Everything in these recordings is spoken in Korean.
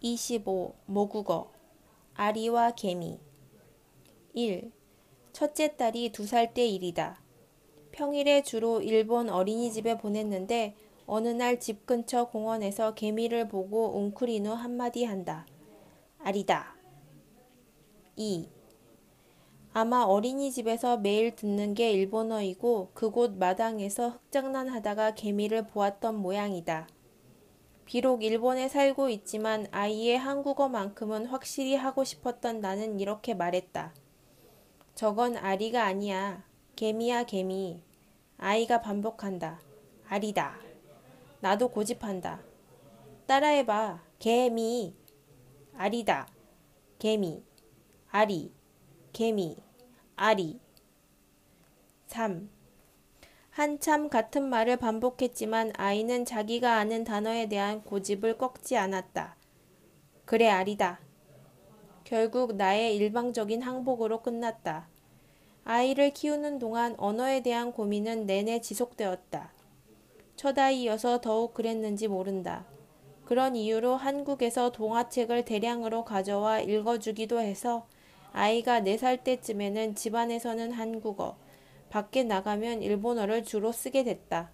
25. 모국어 아리와 개미 1. 첫째 딸이 2살 때 일이다. 평일에 주로 일본 어린이집에 보냈는데 어느 날 집 근처 공원에서 개미를 보고 웅크린 후 한마디 한다. 아리다. 2. 아마 어린이집에서 매일 듣는 게 일본어이고 그곳 마당에서 흙장난하다가 개미를 보았던 모양이다. 비록 일본에 살고 있지만 아이의 한국어만큼은 확실히 하고 싶었던 나는 이렇게 말했다. 저건 아리가 아니야. 개미야 개미. 아이가 반복한다. 아리다. 나도 고집한다. 따라해봐. 개미. 아리다. 개미. 아리. 개미. 아리. 3. 한참 같은 말을 반복했지만 아이는 자기가 아는 단어에 대한 고집을 꺾지 않았다. 그래 아리다. 결국 나의 일방적인 항복으로 끝났다. 아이를 키우는 동안 언어에 대한 고민은 내내 지속되었다. 첫 아이여서 더욱 그랬는지 모른다. 그런 이유로 한국에서 동화책을 대량으로 가져와 읽어주기도 해서 아이가 4살 때쯤에는 집안에서는 한국어, 밖에 나가면 일본어를 주로 쓰게 됐다.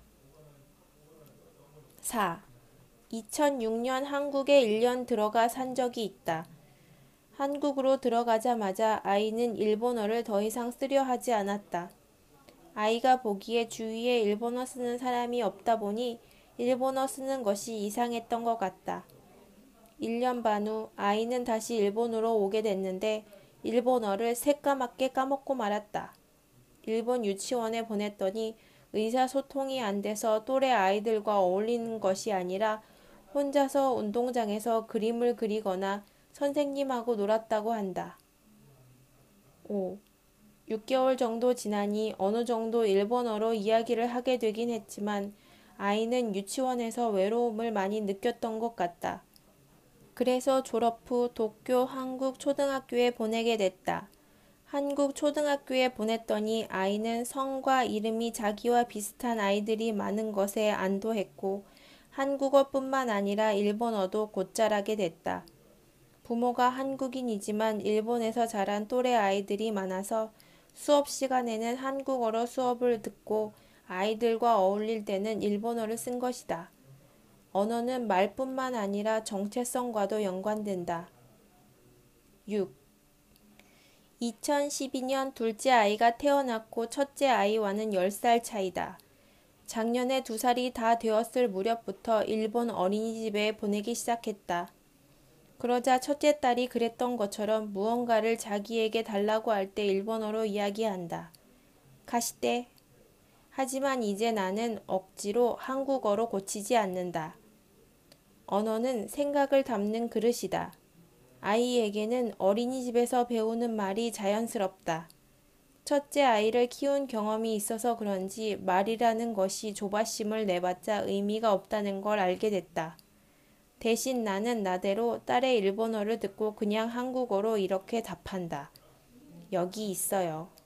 4. 2006년 한국에 1년 들어가 산 적이 있다. 한국으로 들어가자마자 아이는 일본어를 더 이상 쓰려 하지 않았다. 아이가 보기에 주위에 일본어 쓰는 사람이 없다 보니 일본어 쓰는 것이 이상했던 것 같다. 1년 반 후 아이는 다시 일본으로 오게 됐는데 일본어를 새까맣게 까먹고 말았다. 일본 유치원에 보냈더니 의사소통이 안 돼서 또래 아이들과 어울리는 것이 아니라 혼자서 운동장에서 그림을 그리거나 선생님하고 놀았다고 한다. 5. 6개월 정도 지나니 어느 정도 일본어로 이야기를 하게 되긴 했지만 아이는 유치원에서 외로움을 많이 느꼈던 것 같다. 그래서 졸업 후 도쿄 한국초등학교에 보내게 됐다. 한국 초등학교에 보냈더니 아이는 성과 이름이 자기와 비슷한 아이들이 많은 것에 안도했고 한국어뿐만 아니라 일본어도 곧잘하게 됐다. 부모가 한국인이지만 일본에서 자란 또래 아이들이 많아서 수업 시간에는 한국어로 수업을 듣고 아이들과 어울릴 때는 일본어를 쓴 것이다. 언어는 말뿐만 아니라 정체성과도 연관된다. 6. 2012년 둘째 아이가 태어났고 첫째 아이와는 10살 차이다. 작년에 2살이 다 되었을 무렵부터 일본 어린이집에 보내기 시작했다. 그러자 첫째 딸이 그랬던 것처럼 무언가를 자기에게 달라고 할 때 일본어로 이야기한다. 가시대. 하지만 이제 나는 억지로 한국어로 고치지 않는다. 언어는 생각을 담는 그릇이다. 아이에게는 어린이집에서 배우는 말이 자연스럽다. 첫째 아이를 키운 경험이 있어서 그런지 말이라는 것이 조바심을 내봤자 의미가 없다는 걸 알게 됐다. 대신 나는 나대로 딸의 일본어를 듣고 그냥 한국어로 이렇게 답한다. 여기 있어요.